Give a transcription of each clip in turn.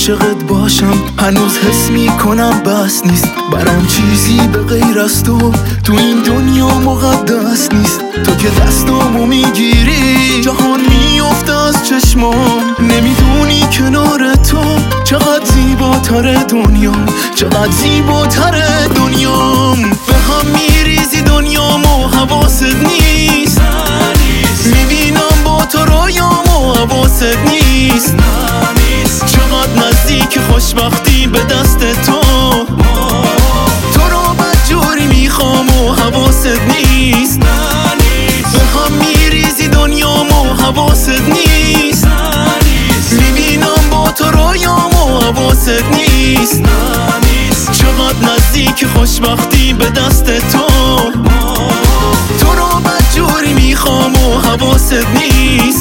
عاشقت باشم هنوز حس میکنم بس نیست برام چیزی به غیر از تو این دنیا مقدس نیست. تو که دستامو میگیری جهان میفته از چشمام، نمیدونی کنار تو چقدر زیباتره دنیام، چقدر زیباتره دنیام. به هم میریزی دنیامو حواست نیست، میبینم با تو رویامو حواست نیست. چقدر نزدیک خوشبختی به دست تو رو بدجوری میخوام و حواست نیست. به هم میریزی دنیامو حواست نیست، میبینم با تو رویامو حواست نیست. چقدر نزدیک خوشبختی به دست تو رو بدجوری میخوام و حواست نیست.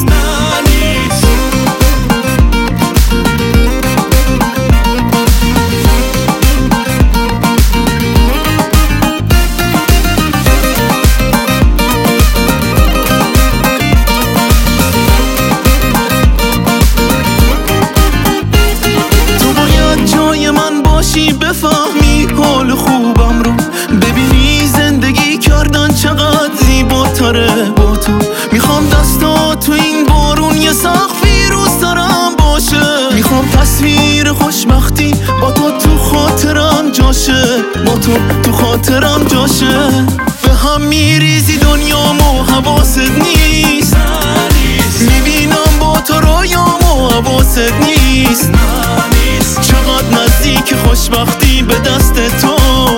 بفهمی حال خوبم رو، ببینی زندگی کردن چقدر زیباتره با تو. میخوام دستا تو این بارون یه سقفی رو سرم باشه، میخوام تصویر خوشبختی با تو خاطرم جاشه، با تو خاطرم جاشه. به هم میریزی دنیامو حواست نیست، میبینم با تو رویامو حواست نیست. چقدر نزدیک خوشبختی به دست تو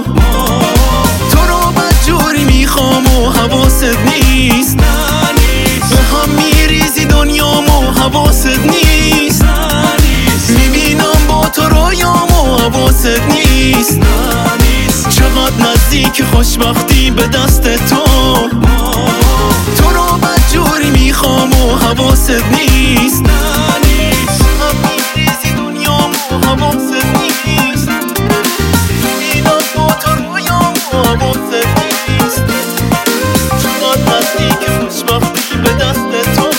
رو بدجوری میخوام و حواست نیست. به هم میریزی دنیامو حواست نیست، میبینم با تو رویامو حواست نیست. چقدر نزدیک خوشبختی به دست تو رو بدجوری میخوام و حواست نیست. حواست نیست، میبینم با تو رویامو حواست نیست. چقدر نزدیک خوشبختی به دست تو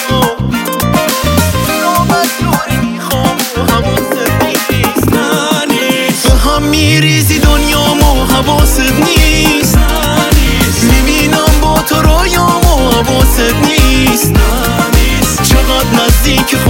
رو بدجوری میخوام و حواست نیست. به هم میریزی دنیامو حواست نیست، میبینم با تو رویامو حواست نیست. چقدر نزدیک